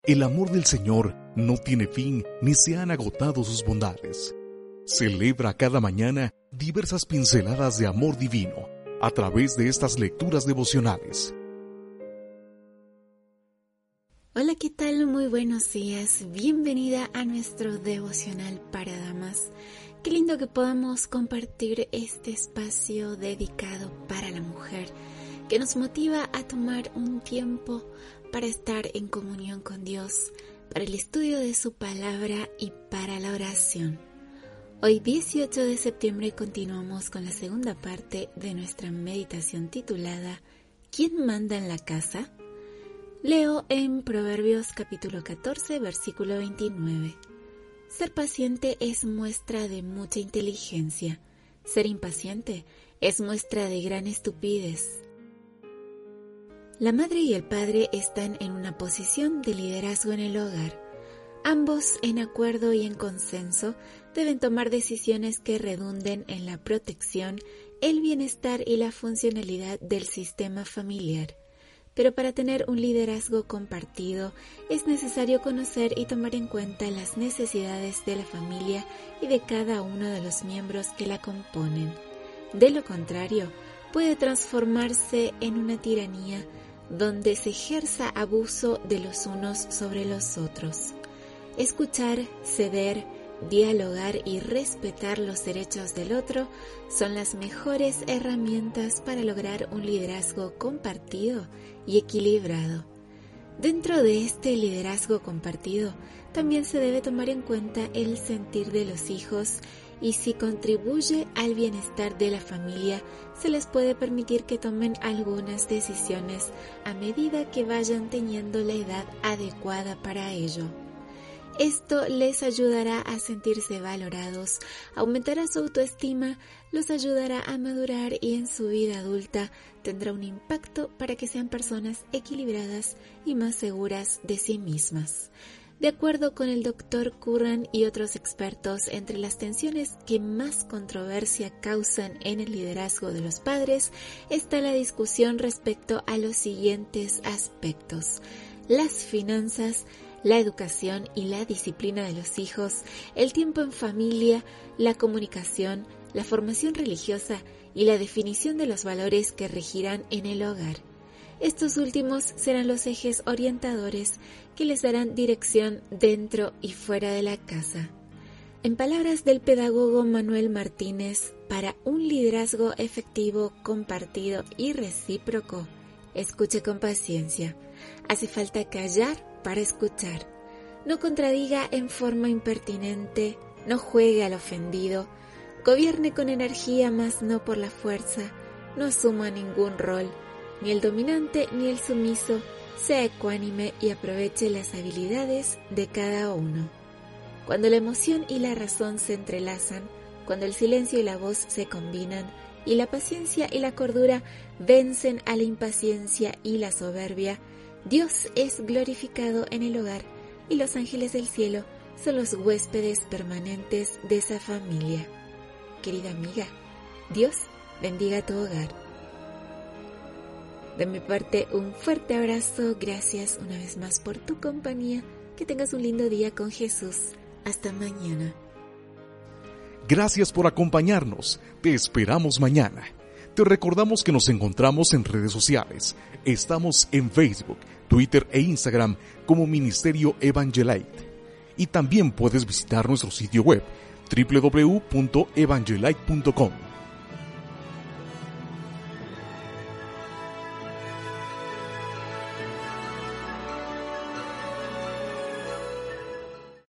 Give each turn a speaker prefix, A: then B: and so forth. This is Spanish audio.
A: El amor del Señor no tiene fin ni se han agotado sus bondades. Celebra cada mañana diversas pinceladas de amor divino a través de estas lecturas devocionales.
B: Hola, ¿qué tal? Muy buenos días. Bienvenida a nuestro devocional para damas. Qué lindo que podamos compartir este espacio dedicado para la mujer, que nos motiva a tomar un tiempo para estar en comunión con Dios, para el estudio de su palabra y para la oración. Hoy 18 de septiembre continuamos con la segunda parte de nuestra meditación titulada ¿Quién manda en la casa? Leo en Proverbios capítulo 14, versículo 29. Ser paciente es muestra de mucha inteligencia. Ser impaciente es muestra de gran estupidez. La madre y el padre están en una posición de liderazgo en el hogar. Ambos, en acuerdo y en consenso, deben tomar decisiones que redunden en la protección, el bienestar y la funcionalidad del sistema familiar. Pero para tener un liderazgo compartido es necesario conocer y tomar en cuenta las necesidades de la familia y de cada uno de los miembros que la componen. De lo contrario, puede transformarse en una tiranía donde se ejerza abuso de los unos sobre los otros. Escuchar, ceder, dialogar y respetar los derechos del otro son las mejores herramientas para lograr un liderazgo compartido y equilibrado. Dentro de este liderazgo compartido, también se debe tomar en cuenta el sentir de los hijos y si contribuye al bienestar de la familia, se les puede permitir que tomen algunas decisiones a medida que vayan teniendo la edad adecuada para ello. Esto les ayudará a sentirse valorados, aumentará su autoestima, los ayudará a madurar y en su vida adulta tendrá un impacto para que sean personas equilibradas y más seguras de sí mismas. De acuerdo con el Dr. Curran y otros expertos, entre las tensiones que más controversia causan en el liderazgo de los padres está la discusión respecto a los siguientes aspectos: las finanzas, la educación y la disciplina de los hijos, el tiempo en familia, la comunicación, la formación religiosa y la definición de los valores que regirán en el hogar. Estos últimos serán los ejes orientadores que les darán dirección dentro y fuera de la casa. En palabras del pedagogo Manuel Martínez, para un liderazgo efectivo, compartido y recíproco, escuche con paciencia. Hace falta callar para escuchar. No contradiga en forma impertinente, no juegue al ofendido, gobierne con energía mas no por la fuerza, no asuma ningún rol, ni el dominante ni el sumiso, sea ecuánime y aproveche las habilidades de cada uno. Cuando la emoción y la razón se entrelazan, cuando el silencio y la voz se combinan, y la paciencia y la cordura vencen a la impaciencia y la soberbia, Dios es glorificado en el hogar y los ángeles del cielo son los huéspedes permanentes de esa familia. Querida amiga, Dios bendiga tu hogar. De mi parte, un fuerte abrazo. Gracias una vez más por tu compañía. Que tengas un lindo día con Jesús. Hasta mañana.
A: Gracias por acompañarnos. Te esperamos mañana. Te recordamos que nos encontramos en redes sociales. Estamos en Facebook, Twitter e Instagram como Ministerio Evangelite. Y también puedes visitar nuestro sitio web www.evangelite.com.